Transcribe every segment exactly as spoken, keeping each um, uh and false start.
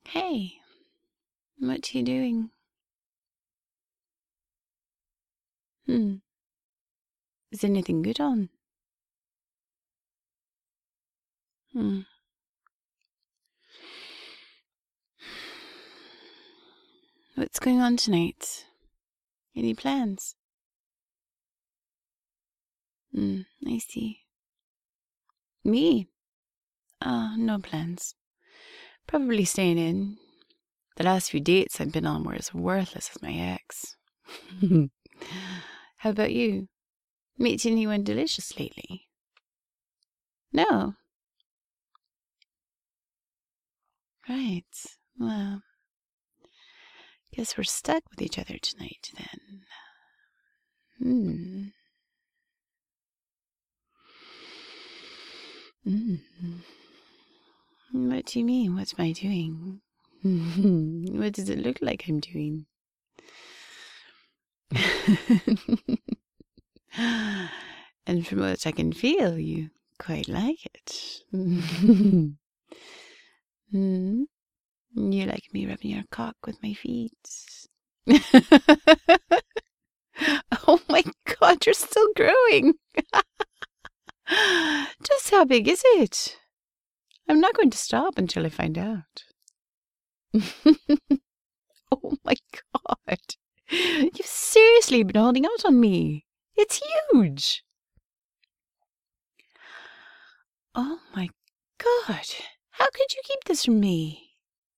Hey, what are you doing? Hmm. Is anything good on? Hmm. What's going on tonight? Any plans? Hmm, I see. Me? Ah, no plans. Probably staying in. The last few dates I've been on were as worthless as my ex. How about you? Meet anyone delicious lately? No? Right. Well, guess we're stuck with each other tonight then. Hmm. Mm. What do you mean? What am I doing? What does it look like I'm doing? And from what I can feel, you quite like it. mm. You like me rubbing your cock with my feet. Oh my god, you're still growing. Just how big is it? I'm not going to stop until I find out. Oh my god. You've seriously been holding out on me. It's huge. Oh my god. How could you keep this from me?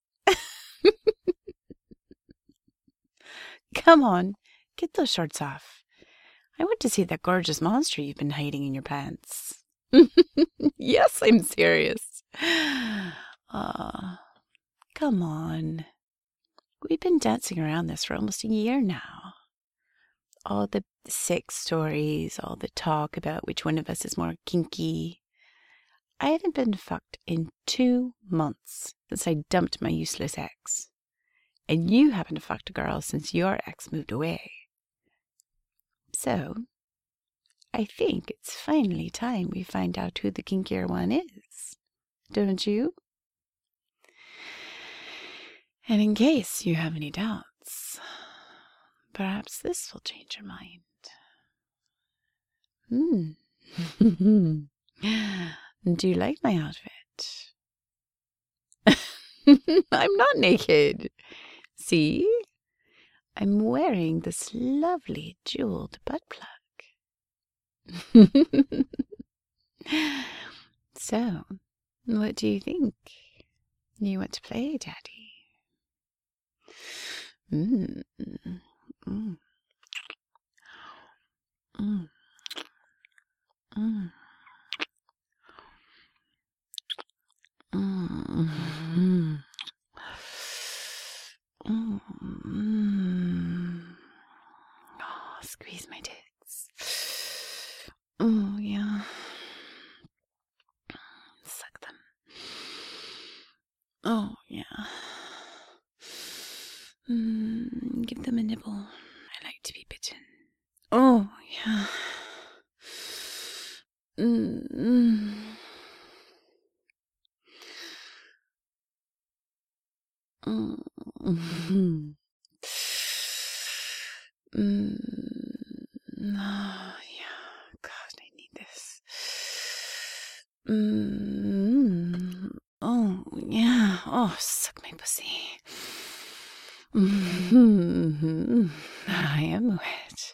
Come on, get those shorts off. I want to see that gorgeous monster you've been hiding in your pants. Yes, I'm serious. Ah, uh, come on. We've been dancing around this for almost a year now. All the sex stories, all the talk about which one of us is more kinky. I haven't been fucked in two months since I dumped my useless ex. And you haven't fucked a girl since your ex moved away. So, I think it's finally time we find out who the kinkier one is. Don't you? And in case you have any doubts, perhaps this will change your mind. Hmm. Do you like my outfit? I'm not naked. See? I'm wearing this lovely jeweled butt plug. So, what do you think? You want to play, Daddy? Mm. Mm. Mm. Mm. Mm. Mm. Mm. Oh, squeeze my tits. Oh, yeah. Suck them. Oh, yeah. Mm, give them a nibble. I like to be bitten. Oh, yeah. Mm, mm. Mm. Mm. Oh, yeah. God, I need this. Mm. Oh, yeah. Oh, suck my pussy. Mm-hmm. I am wet.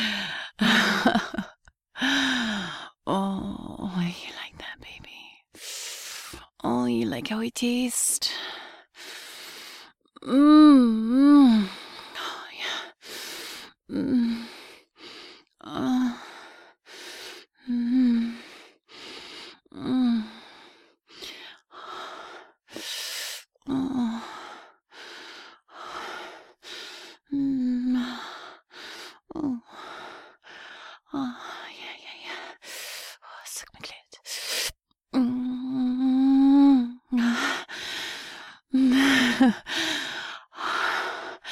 Oh, you like that, baby? Oh, you like how it tastes? Mmm. Oh, yeah. Mmm. Oh. Mmm. Mmm. Oh. Mm. Oh. Oh, yeah, yeah, yeah. Oh, suck my clit. Mm.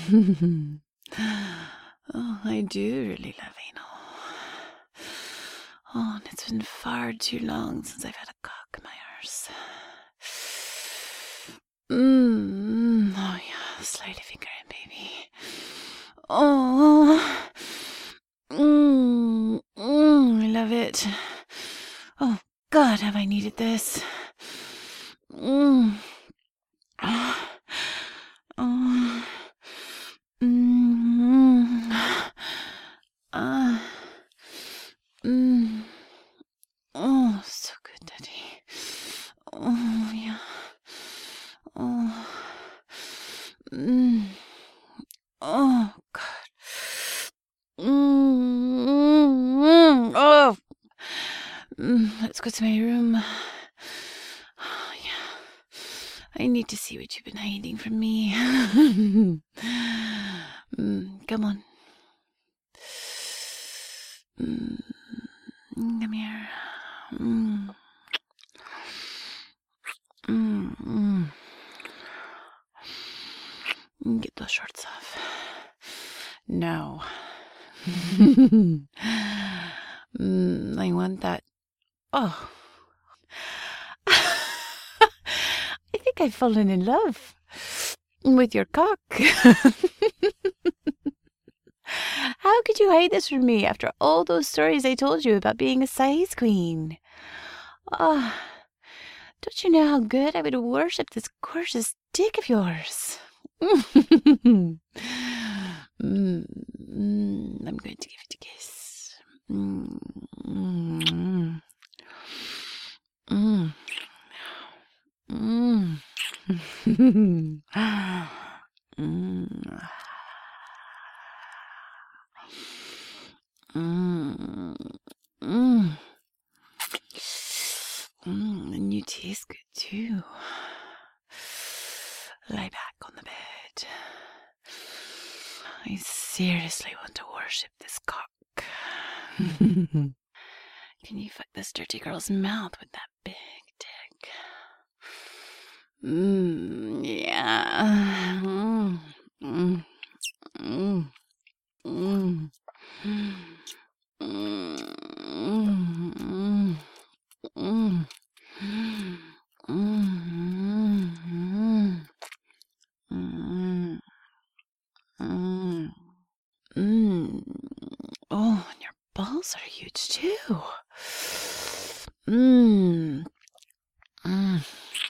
Oh, I do really love anal. Oh, and it's been far too long since I've had a cock in my arse. Mmm. Oh, yeah. Slide a finger in, baby. Oh. Mmm. Mmm. I love it. Oh, God, have I needed this. Mmm. Oh. Oh. Mmm. Ah. Mmm. Oh, so good, Daddy. Oh, yeah. Oh. Mmm. Oh, God. Mmm. Oh. Mm, let's go to my room. Oh, yeah. I need to see what you've been hiding from me. mm, come on. Mm, come here. Mm. Mm, mm. Get those shorts off. No. mm, I want that. Oh. I think I've fallen in love with your cock. How could you hide this from me after all those stories I told you about being a size queen? Oh, don't you know how good I would worship this gorgeous dick of yours? mm, mm, I'm going to give it a kiss. Mm, mm, mm, mm. mm. Mm. Mm. Mm. Mm. And you taste good too. Lie back on the bed. I seriously want to worship this cock. Can you fuck this dirty girl's mouth with that big dick? Mmm, yeah. Mm. Mm. Mm. Mm. Mm. Mm. Mm. Mm. Mm. Mm. Mm. Oh, and your balls are huge too. Mmm. Mm.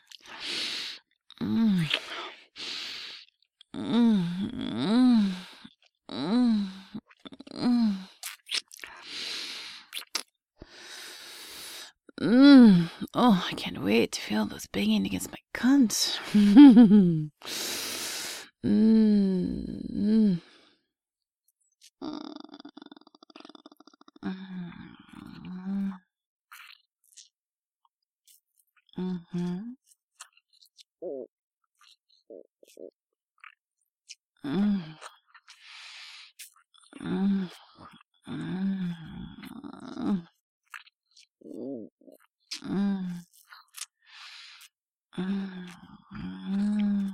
Mm. Mm. Mm. Mm. Mm. Oh, I can't wait to feel those banging against my cunt. mm. Mm. Mm. Mm-hmm. Mm. Mm. Mm. Mm. Mm.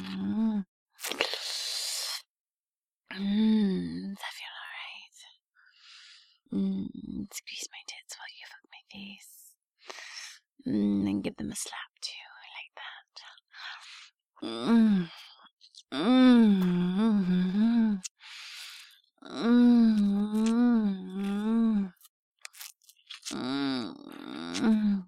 Mm. Does that feel alright? Mm. Squeeze my tits while you fuck my face. Mm. And give them a slap too. I like that. Mm. Mm. Mm. Mm.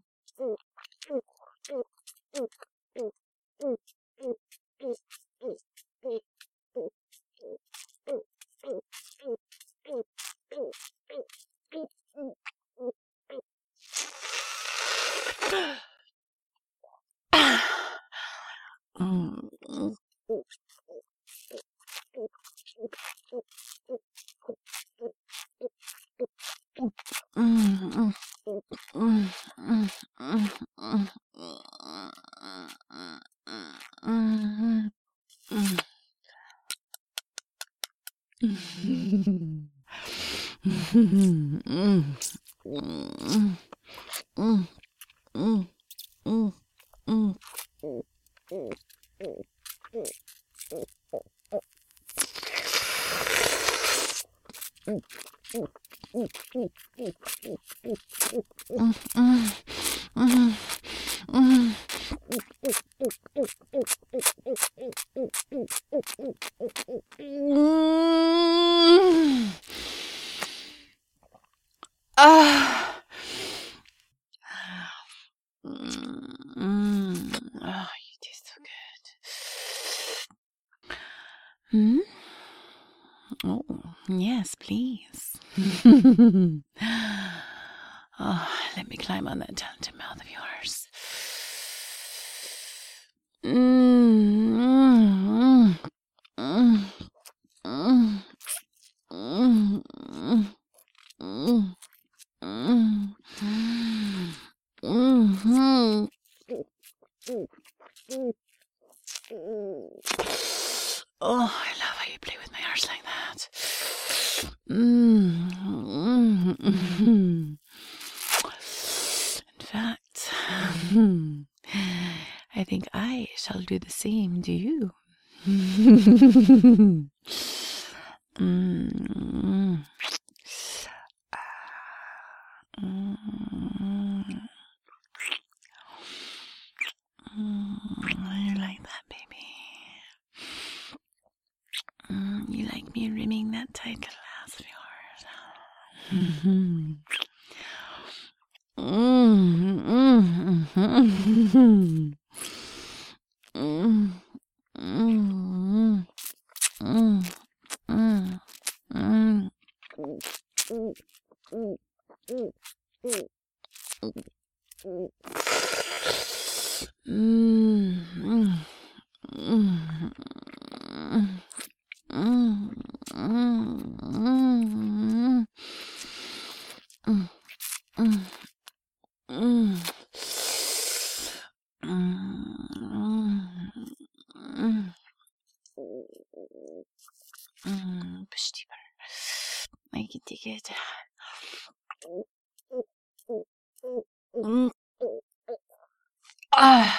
Mm. Mm. Mm. Mm. Mm. Mm. Mm. Mm. Mm. Mm. Mm. Mm. Mm. Mm. Ah. Mm. Oh, you taste so good. Hmm? Oh, yes, please. Oh, let me climb on that talented mouth of yours. Mm, mm, mm, mm, mm, mm, mm, mm, Oh, I love how you play with my arse like that. Mm, mm, mm. In fact, I think I shall do the same to you. mm. Mm. Mm, you like that, baby? Mm, you like me rimming that tight little ass of yours? Mm-hmm. Mm-hmm. Mm-hmm. Mm-hmm. Mm-hmm. Mm-hmm. Mm-hmm. Push deeper. I can take it. Ah.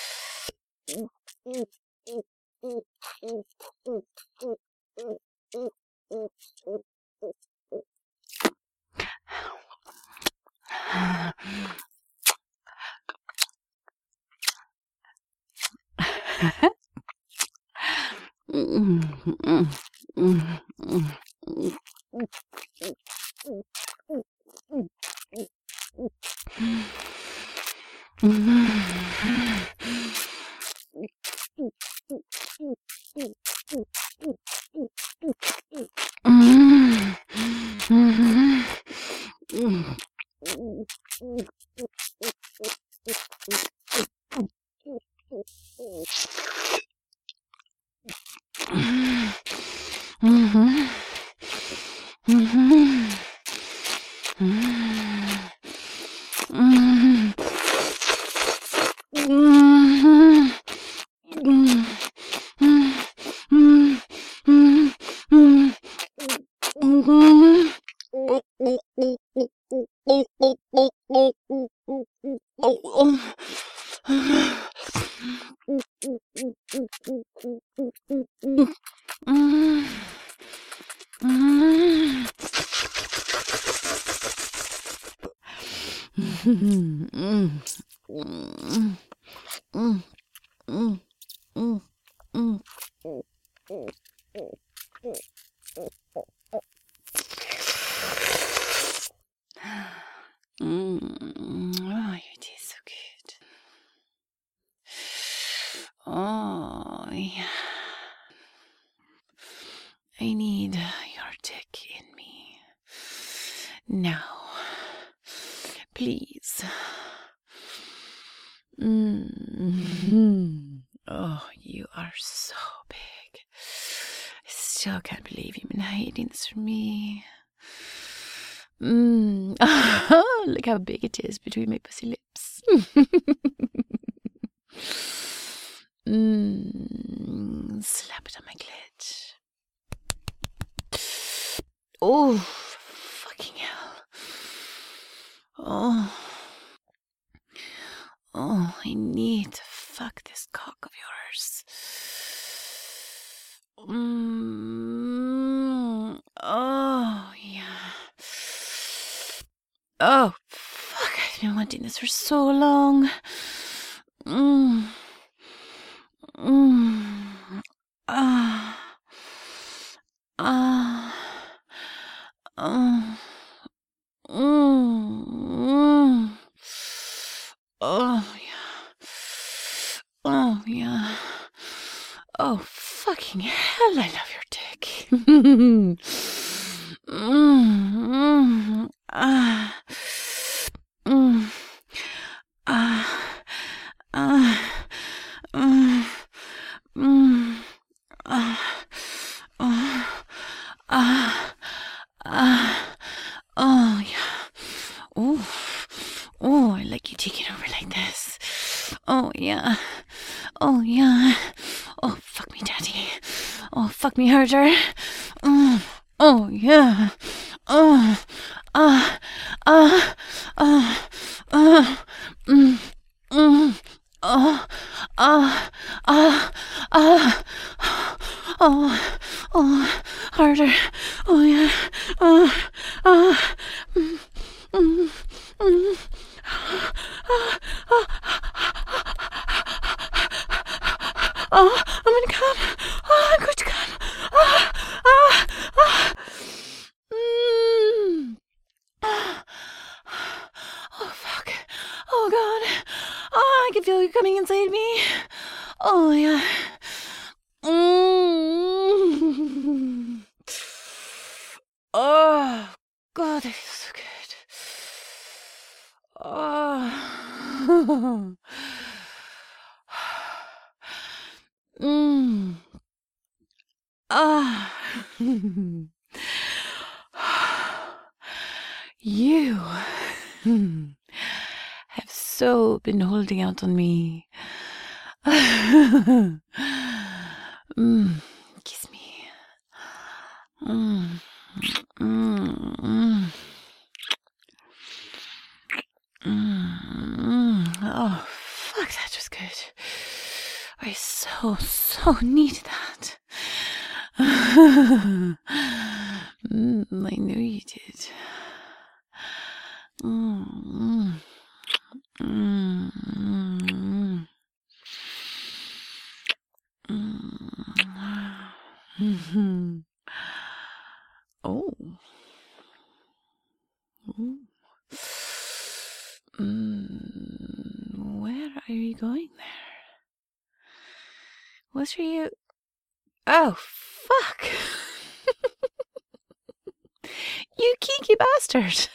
Mm, oh, you taste so good. Oh, yeah. I need your dick in me. Now, please. Mm-hmm. Oh, you are so big. I still can't believe you've been hiding this from me. Mm. Look how big it is between my pussy lips. mm. Slap it on my clit. Oh, fucking hell. Oh. Oh, I need to fuck this cock of yours. Mm. Oh, yeah. Oh. Oh, fuck. I've been wanting this for so long. Mm. Mm. Ah. Ah. Ah. Mm. Oh, yeah. Oh, yeah. Oh, fucking hell, I love your dick. mm, mm, ah, mm, ah, ah, mm, mm, ah, ah, ah, ah, oh, yeah. Oh, oh, I like you taking over like this. Oh, yeah. Oh, yeah. Oh, fuck me, daddy. Oh, fuck me harder. Oh, oh yeah. Oh, ah, ah, ah, ah, mm, mm, oh, ah, ah, ah, oh, oh, harder. Oh, yeah. Oh, ah, mm, mm, mm, ah, ah, oh, I'm gonna come. Oh, I'm going to come. Ah, ah, ah. Mm. Ah. Oh, fuck. Oh, God. Oh, I can feel you coming inside me. Oh, yeah. Mm. Oh, God, that feels so good. Oh. Mm. Ah. You have so been holding out on me. mm. Kiss me. Mm. Mm. Mm. Mm. Oh, fuck, that was good. I so, so needed that. mm, I knew you did. Mm, mm, mm, mm, mm. Oh. Ooh. Mm, where are you going there? What are you? Oh, fuck! You kinky bastard!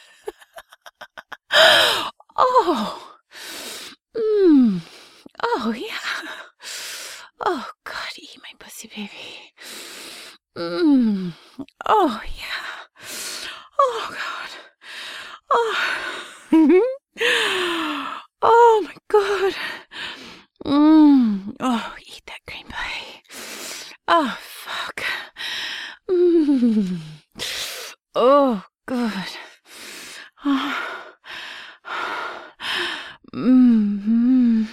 Oh! Mmm. Oh, yeah. Oh, God, eat my pussy, baby. Mmm. Oh, yeah. Oh, God. Oh. Oh, my God. Mmm. Oh, eat that cream pie. Oh, fuck. Mmm. Oh, good. Oh. Mm-hmm.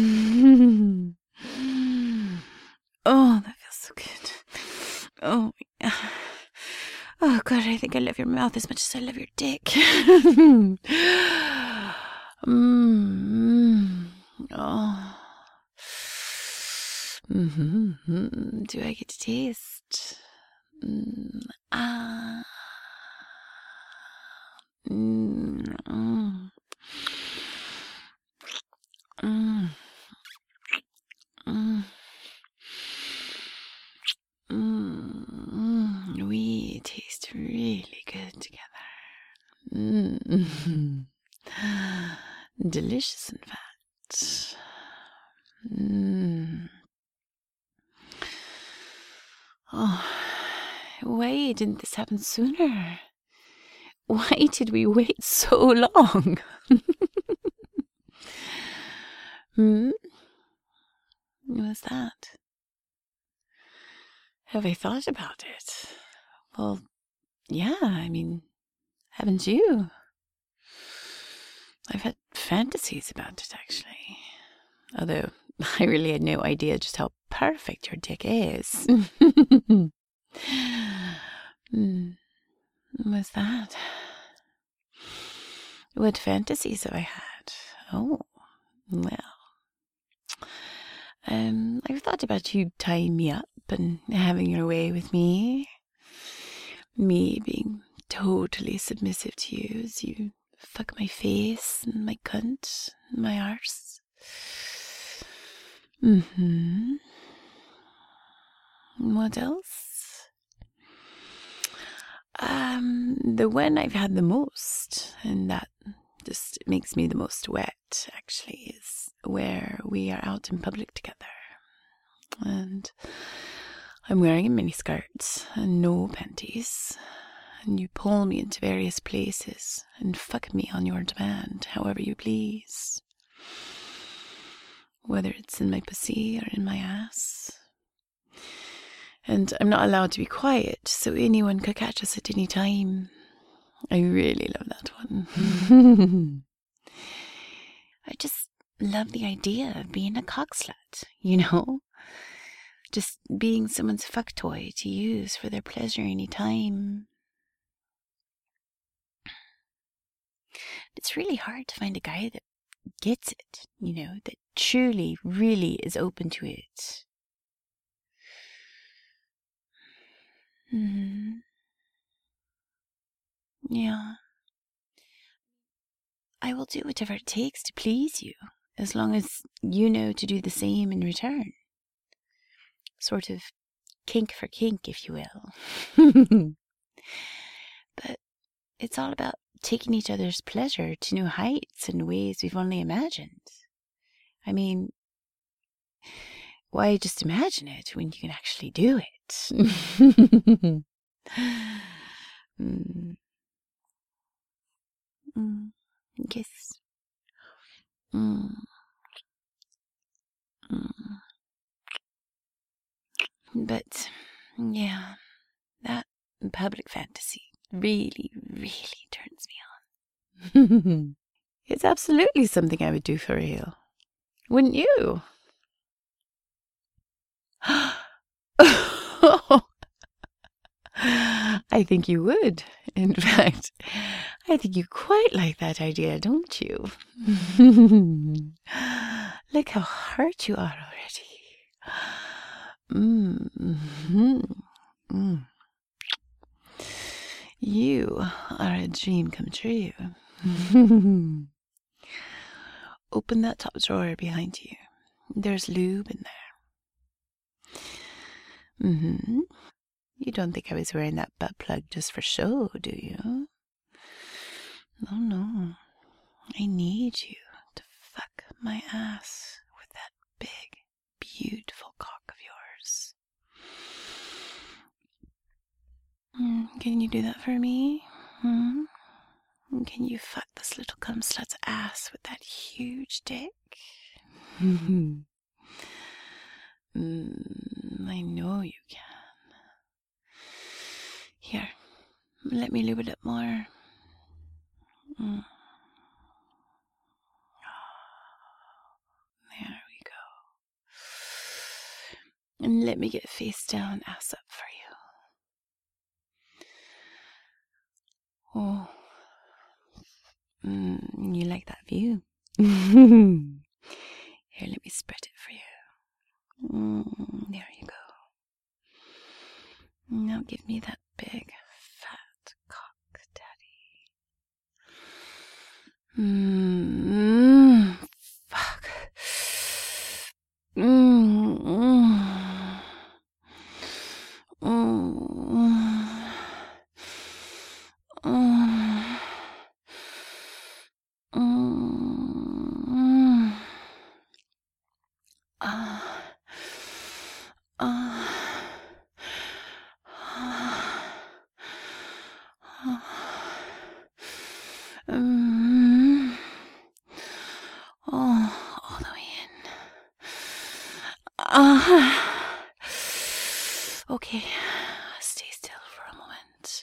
Oh, that feels so good. Oh, yeah. Oh, God, I think I love your mouth as much as I love your dick. mm-hmm. Oh. Mm-hmm. Do I get to taste? Mm. Ah. Mm. Mm. Mm. Mm. Mm. We taste really good together. Mm. Delicious, in fact. Mm. Oh, why didn't this happen sooner? Why did we wait so long? Hmm? What was that? Have I thought about it? Well, yeah, I mean, haven't you? I've had fantasies about it, actually. Although, I really had no idea just how perfect your dick is. mm. What's that? What fantasies have I had? Oh, well. Um, I've thought about you tying me up and having your way with me. Me being totally submissive to you as you fuck my face and my cunt and my arse. Mm-hmm. What else? Um, the one I've had the most, and that just makes me the most wet, actually, is where we are out in public together. And I'm wearing a miniskirt and no panties. And you pull me into various places and fuck me on your demand, however you please. Whether it's in my pussy or in my ass. And I'm not allowed to be quiet, so anyone could catch us at any time. I really love that one. I just love the idea of being a cock slut, you know? Just being someone's fuck toy to use for their pleasure any time. It's really hard to find a guy that gets it, you know, that truly, really is open to it. Mm-hmm. Yeah. I will do whatever it takes to please you, as long as you know to do the same in return. Sort of kink for kink, if you will. But it's all about taking each other's pleasure to new heights in ways we've only imagined. I mean, why just imagine it when you can actually do it? mm. Mm. Kiss. Mm. Mm. But, yeah, that public fantasy really, really turns me on. It's absolutely something I would do for real. Wouldn't you? I think you would. In fact, I think you quite like that idea, don't you? Look how hurt you are already. Mm-hmm. Mm. You are a dream come true. Open that top drawer behind you. There's lube in there. Mm-hmm. You don't think I was wearing that butt plug just for show, do you? No, no. I need you to fuck my ass with that big, beautiful cock of yours. Mm, can you do that for me? Hmm? Can you fuck this little cum slut's ass with that huge dick? mm, I know you can. Here, let me lube it up more. Mm. There we go. And let me get face down, ass up for you. Oh, mm, you like that view? Here, let me spread it for you. Mm, there you go. Now give me that big, fat cock, Daddy. Mmm, fuck. Mmm, mmm. Mmm. Mmm. Mmm. Ah. Ah. Um, oh, all the way in. Uh, okay, stay still for a moment.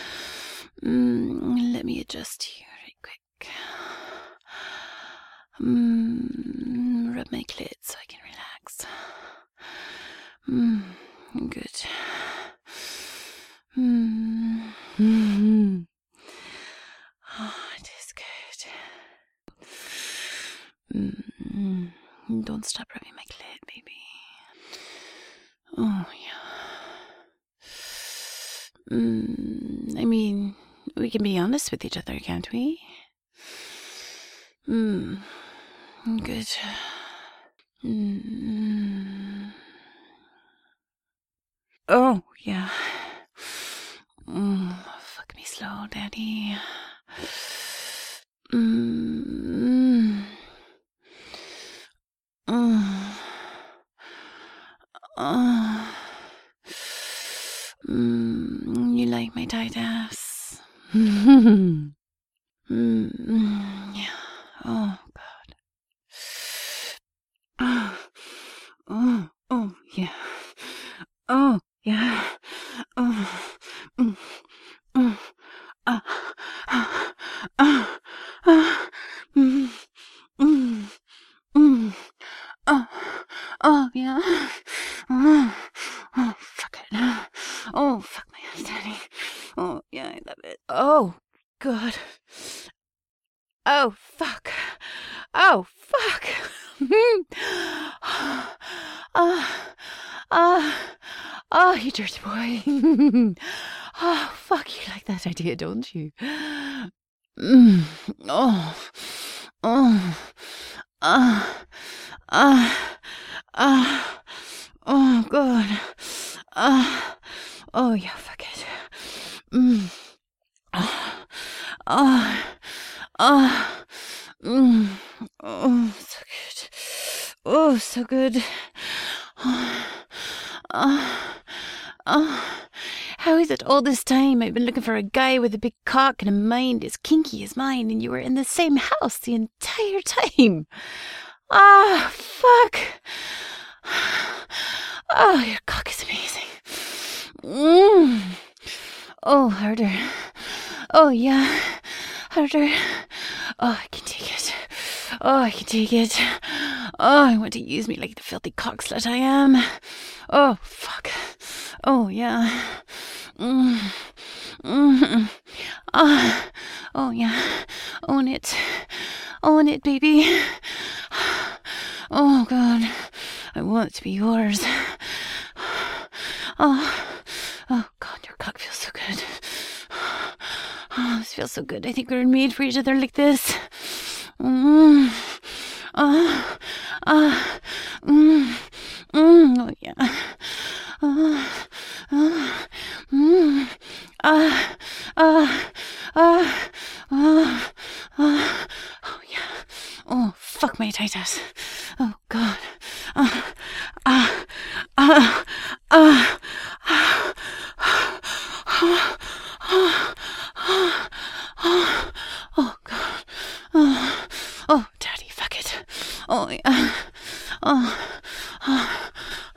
Mm, let me adjust here right quick. Mm, rub my clit so I can relax. Mm, good. Mm, mm. Oh, it is good. Mm, don't stop rubbing my clit, baby. Oh, yeah. Mm, I mean, we can be honest with each other, can't we? Mm, good. Mm. Oh, yeah. Mm, fuck me slow, daddy. Mm. Mm. Uh. Mm. You like my tight ass? Mm. Yeah. Oh, God. Oh. Oh. Oh, yeah. Oh, yeah. Oh. Mm. Mm. Uh. Uh. Uh. Uh. Mm. Mm. Mm. Oh. Oh, yeah. Oh. Oh, fuck it. Oh, fuck my ass, daddy. Oh, yeah, I love it. Oh, God. Oh, fuck. Oh, fuck. Ah, ah, ah, you dirty boy. Oh, fuck, you like that idea, don't you? Mm. Oh, oh, ah, ah, ah, oh, God. Ah, oh, yeah, fuck it. Mm. Ah, ah, ah, mm. Oh, so good. Oh, so good. Oh, oh, oh. How is it all this time I've been looking for a guy with a big cock and a mind as kinky as mine, and you were in the same house the entire time? Ah, fuck. Oh, your cock is amazing. Mm. Oh, harder. Oh, yeah. Harder. Oh, I can take it. Oh, I can take it. Oh, I want to use me like the filthy cock slut I am. Oh, fuck. Oh, yeah. Mm. Mm. Ah. Oh, yeah. Own it. Own it, baby. Oh, God. I want it to be yours. Oh. Oh, God, your cock feels so good. Oh, this feels so good. I think we were made for each other like this. Mm. Oh, ah, mm, mm, oh, yeah. Oh, oh, mm, ah, ah, ah, ah, ah, oh, yeah. Oh, fuck my tight ass. Oh, God. Ah, ah, ah, ah, ah, ah, ah, ah, oh, God. Oh, oh, daddy, fuck it. Oh, yeah. Oh, oh,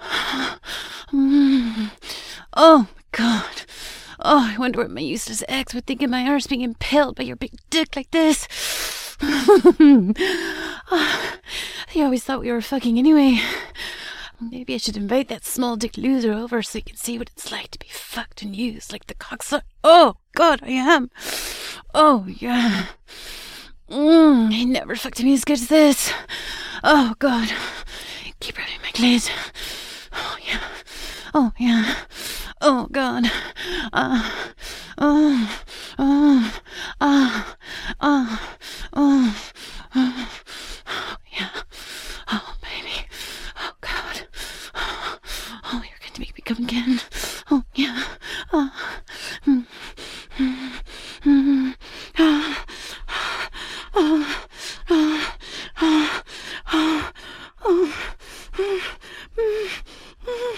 mm. Oh, God. Oh, I wonder what my useless ex would think of my arse being impaled by your big dick like this. Oh, I always thought we were fucking anyway. Maybe I should invite that small dick loser over so he can see what it's like to be fucked and used like the cocksucker. Oh, God, I am. Oh, yeah. Mm, he never fucked me as good as this. Oh, God. Keep rubbing my clit. Oh, yeah. Oh, yeah. Oh, God. Uh, oh, oh, ah, ah, oh, oh, oh, yeah. Oh, baby. Oh, God. Oh, oh, you're going to make me come again. Oh, yeah. Oh, mm, mm, mm, ah, oh, oh, oh, oh, oh, mm, mm, mm.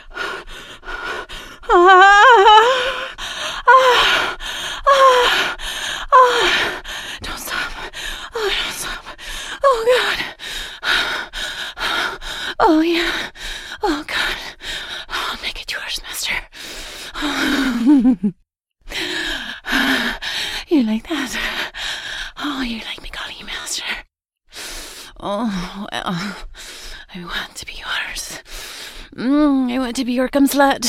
Ah, ah, ah, ah. Don't stop. Oh, don't stop. Oh, God. Oh, yeah. Oh, God. I'll make it yours, master. You like that? Oh, you like me calling you master? Oh, well, I want to be yours. Mm, I want to be your cum slut.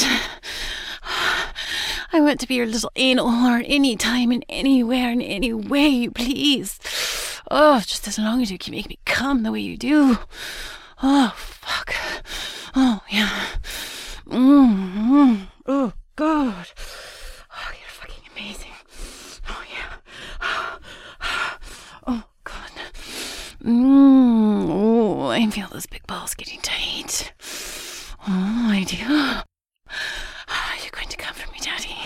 I want to be your little anal whore anytime and anywhere and any way you please. Oh, just as long as you can make me come the way you do. Oh, fuck. Oh, yeah. Mm-hmm. Oh, God. Oh, you're fucking amazing. Oh, yeah. Oh, God. Mm. Oh, I feel those big balls getting tight. Oh, I do. Oh, you're going to come for me, Daddy.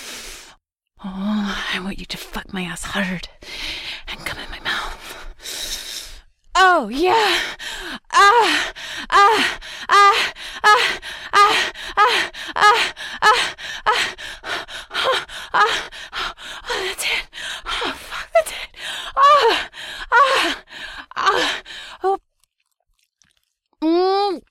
Oh, I want you to fuck my ass hard and come in my mouth. Oh, yeah. Ah, ah, ah, ah, ah, ah, ah, ah, ah, ah, ah. Oh, that's it. Oh, fuck, that's it. Oh, ah, ah, oh. Mm.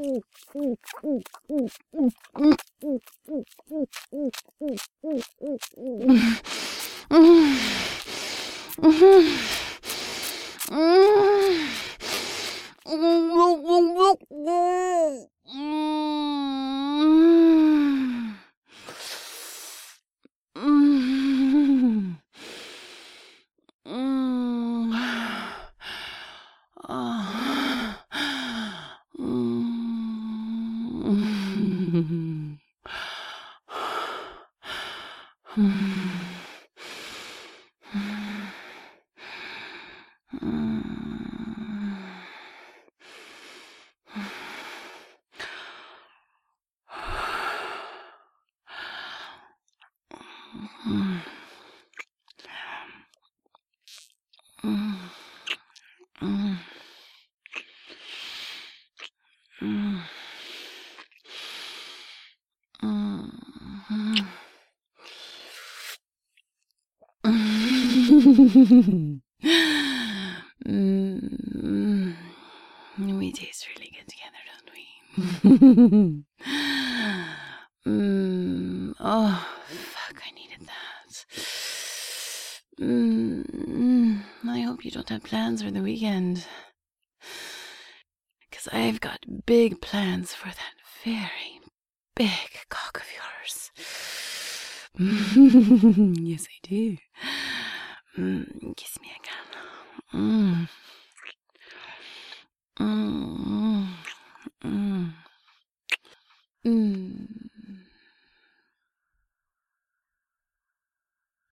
Mm. We taste really good together, don't we? mm. Oh, fuck, I needed that. Mm. I hope you don't have plans for the weekend. Because I've got big plans for that very big cock of yours. Yes, I do. Mm, kiss me again. Mm. Mm. Mm. Mm.